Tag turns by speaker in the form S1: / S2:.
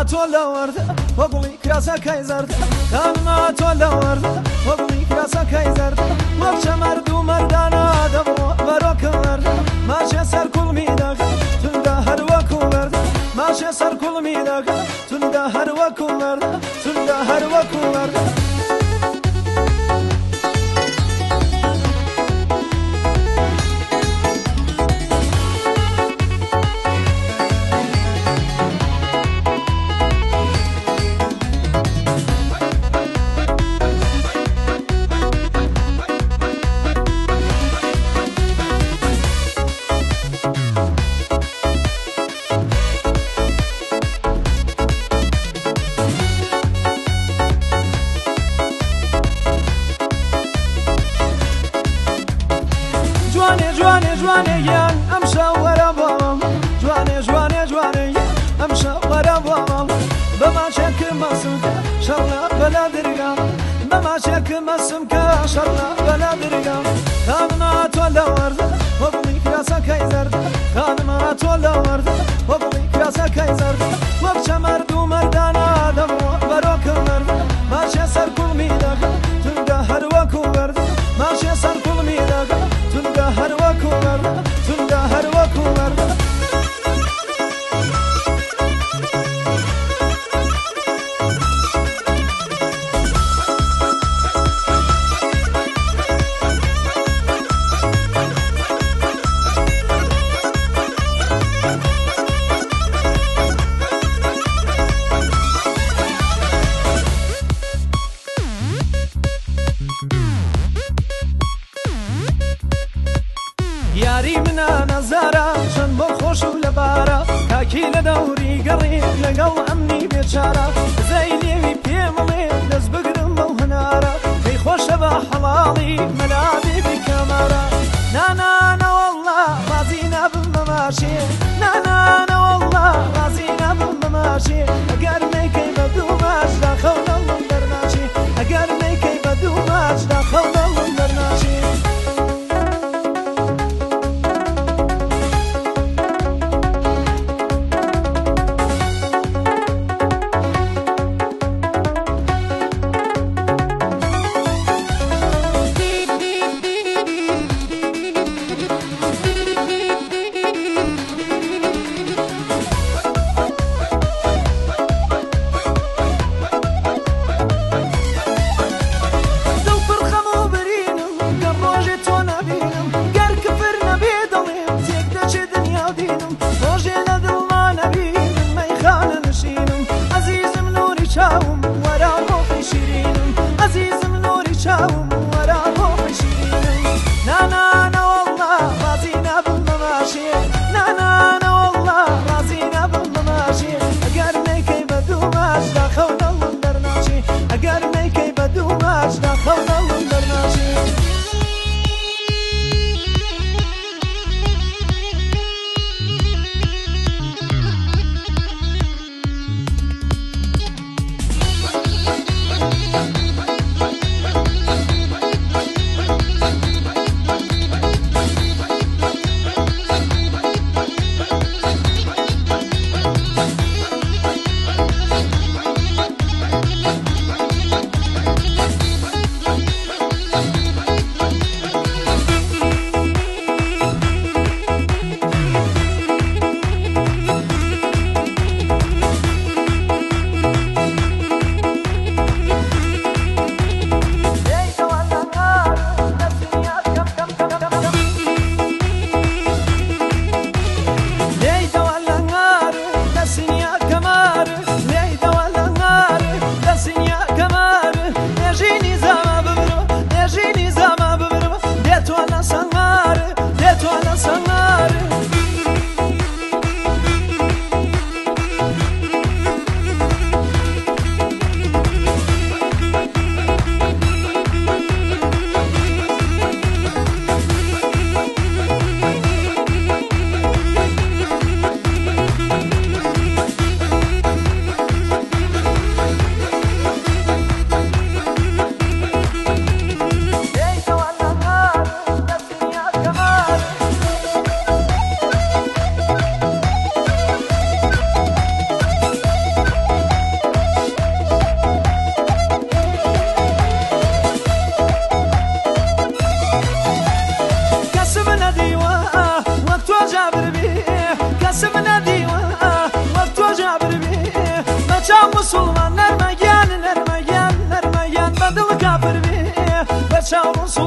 S1: تۆلە وەردە وەگوڵی کراسەکەی زەردە کانما تۆلە وەردە وەگوڵی کراسەکەی زەردە وەک چەمەرد و مەردانە دەبڕۆ بەرۆکە وەردە ماشێ سەر کوڵمی دەکە توندا هەروەکو وەردە ماشێ سەر کوڵمی دەکە توندا هەروەکو وەردە توندا هەروەکو وەردە جوانێ یان ئەم شەوەرە بۆم جوانێ ئەم شەوەرە بۆم بەماچێکم مەسمکە شەڕە بەلا درگام بەماچێکم مەسمکە شەڕە بەلا درگام کانما تۆ لە وەردە وەگوڵی کراسەکەی زەردە کانما تۆ لە وەردە وەگوڵی کراسەکەی زەردە وەک چەمەرد و مەردانە دەبڕۆ بەرۆکە وەردە ماشێ سەر کوڵمی دەکە توندا هەروەکو وەردە ماشێ سەر کوڵمی دەکە توندا هەروەکو وەردە توندا هەروەکو وەردە یاری منە نەزارە چەند بۆ خۆش و لەبارە کاکی لە دەوری گەڕی لەگەڵ ئەمنی بێچارە زەی لێوی پێمڵێ دەست بگرم بەو هەنارە پێی خۆشە بە حەڵاڵی مەلابێ بیکەمارە نانانەوەڵڵا ڕازی نابم بەماشێ نانانەوەڵڵا ڕازی نابم بەماشێ ئەگەر نەیکەی بە دوو ماچ داخەونەڵم دەرناچێ ئەگەر نەیکەی بە دوو ماچ داخەونەڵم دەرناچێ شاور